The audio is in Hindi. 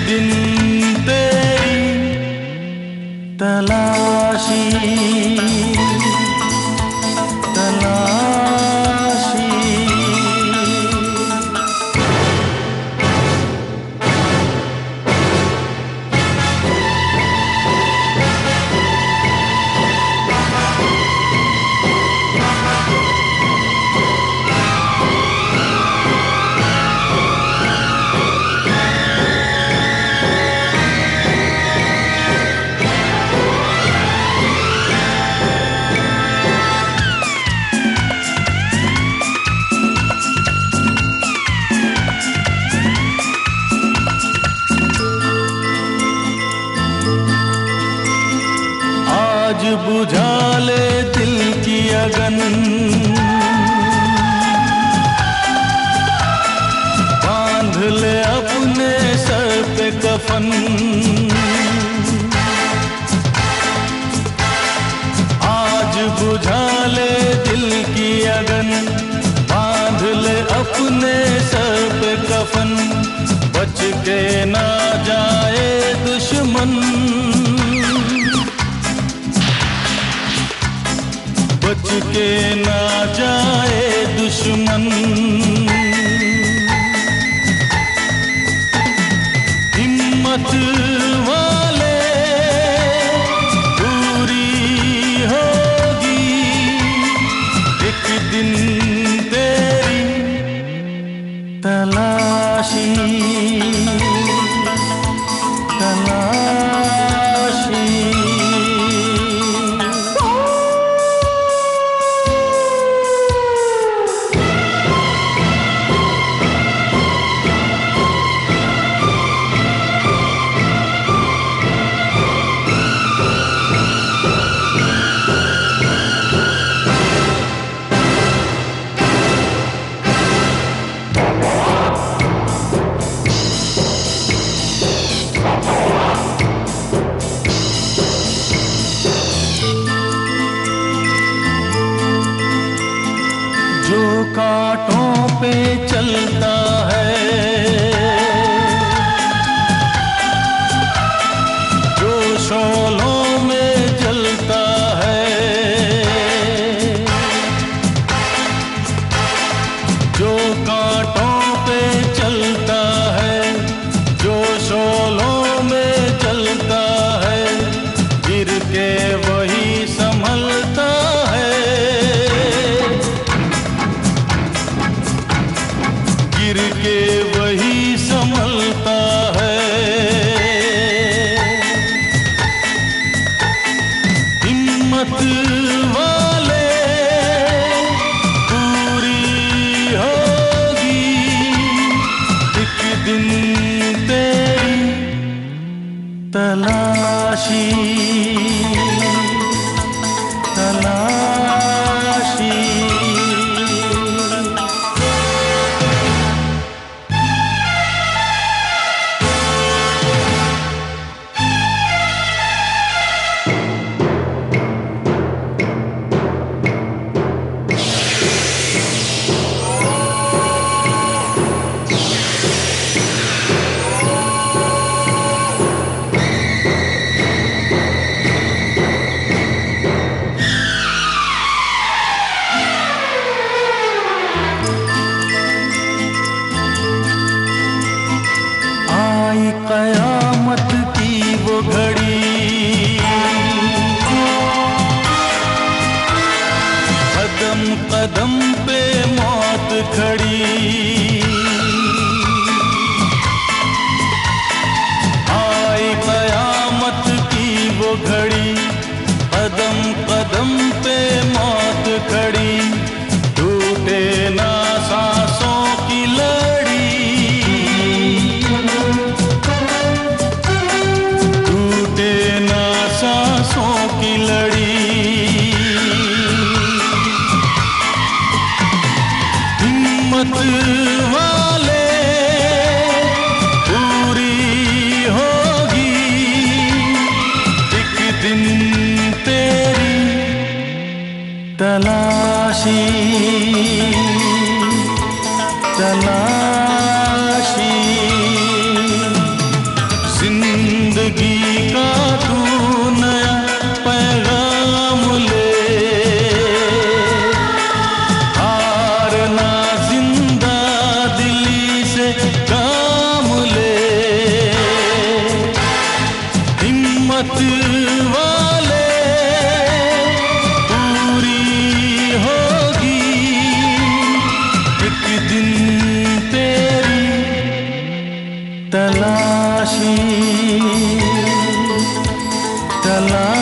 दिन तेरी तलाशी तलाशी। आज बुझा ले दिल की अगन, बांध ले अपने सर पे कफन। आज बुझा ले दिल की अगन, बांध ले अपने सर पे कफन। बच के ना जाए दुश्मन, बच के ना जाए दुश्मन। हिम्मत वाले पूरी होगी एक दिन तेरी तलाशी तलाशी। जो कांटों पे चलता है, जो शोलों में जलता है, जो कांटों पे चलता है, जो शोलों में जलता है, गिर के वही संभलता है, गिर के वही संभलता है। हिम्मत वाले पूरी होगी एक दिन तेरी तलाशी तलाशी। आई कयामत की वो घड़ी, कदम कदम पे मौत खड़ी। आई कयामत की वो घड़ी, कदम कदम पे मौत खड़ी। टूटे ना सांसों की लड़ी, टूटे ना सांसों की लड़ी। तलाशी